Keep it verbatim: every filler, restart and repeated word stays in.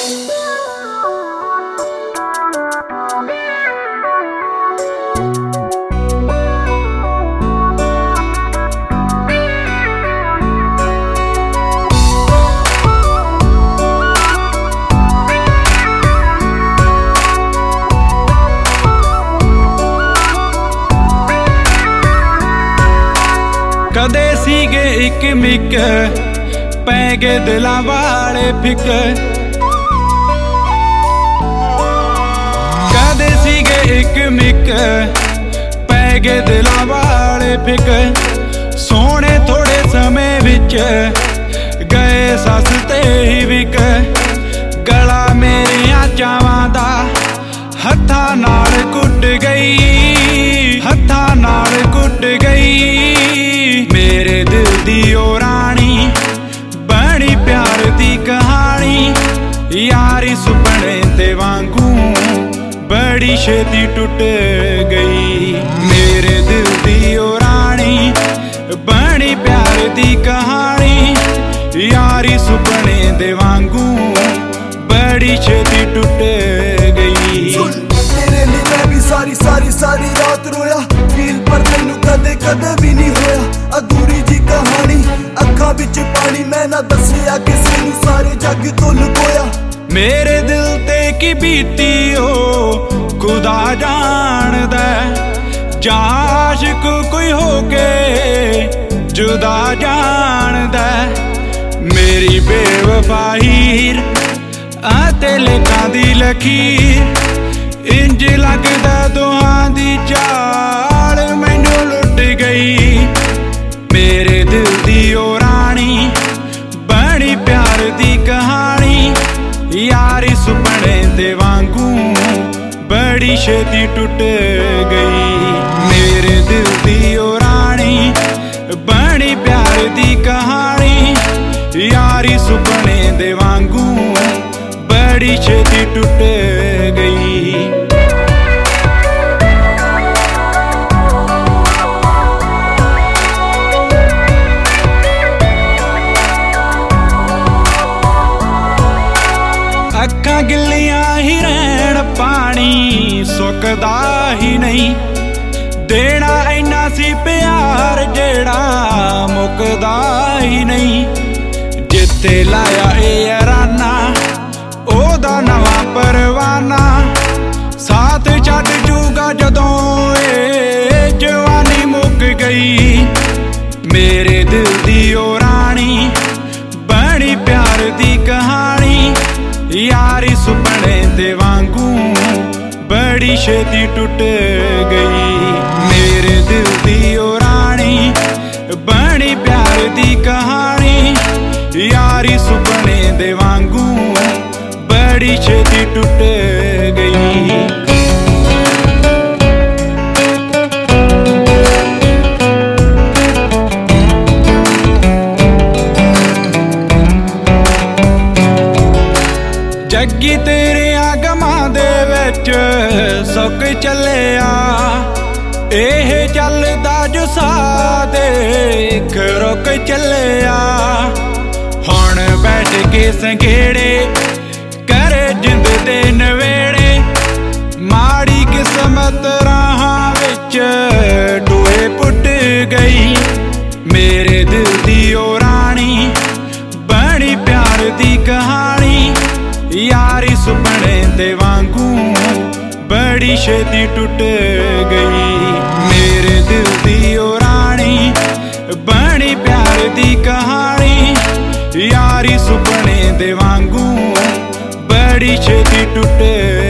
कदे सीगे इक मिक पै गए दिलां वाले फिक, कदे सीगे इक मिक पै गए दिलां वाले फिक। सोने थोड़े समय विच गए सस्ते ही विक, गला मेरिया चावां दा हत्थां नाल कुट गई, हत्थां नाल कुट गई। मेरे दिल दी ओ रानी बनी प्यार दी कहानी, यारी सुपने ते वांगू बड़ी छेती टुट गई। मेरे दिल दी ओ रानी बनी प्यार दी कहानी, यारी सुपने दे वांगू बड़ी छेती टुट गई। तेरे लिए मैं भी सारी सारी सारी रात रोया, फील पर मैनू कदे कदे भी नहीं होया। अधूरी जी कहानी अखां विच पानी, मैं ना दसिया किसे नू सारे जग तो लुकोया। मेरे दिल ते की बीती ओ खुदा जानदा, जां आशिक कोई होके जुदा जानदा। मेरी बेवफाहीर आते लेखां दी लकीर, इंज लगदा दोहां दी चाल मैनू लुट गई। मेरे दिल दी ओ रानी बनी प्यार दी कहानी, यारी सुपने दे वांगू बड़ी छेती टुट गई। मेरे दिल दी ओ रानी बनी प्यार दी कहानी, यारी सुपने दे वांगू बड़ी छेती टुट गई। अखां गिल्लियां ही रहन पानी सुकदा ही नहीं, देना इन्ना सी प्यार जेड़ा मुकदा ही नहीं। जिथे लाया ए याराना ओदा नवां परवाना, साथ छड्ड जूगा जदों ए जवानी मुक गई। मेरे दिल दी ओ रानी बनी प्यार दी कहानी, यारी सुपने दे वांगू बड़ी छेती टुट गई। मेरे दिल दी ओ रानी बनी प्यार दी कहानी, यारी सुपने दे वांगू बड़ी छेती टुट गई। जग्गी तेरे आगमां दे विच सुक चलिया, एह चलदा जो सा देख रुक चलिया। हुण बैठ के संघेड़े करे जिंद दे नवेड़े, माड़ी किस्मत राहां विच टोए पुट गई। मेरे दिल दी ओ रानी बनी प्यार दी कहानी, यारी सुपने दे वांगू बड़ी छेती टुट गई। मेरे दिल दी ओ रानी बनी प्यार दी कहानी, यारी सुपने दे वांगू बड़ी छेती टुट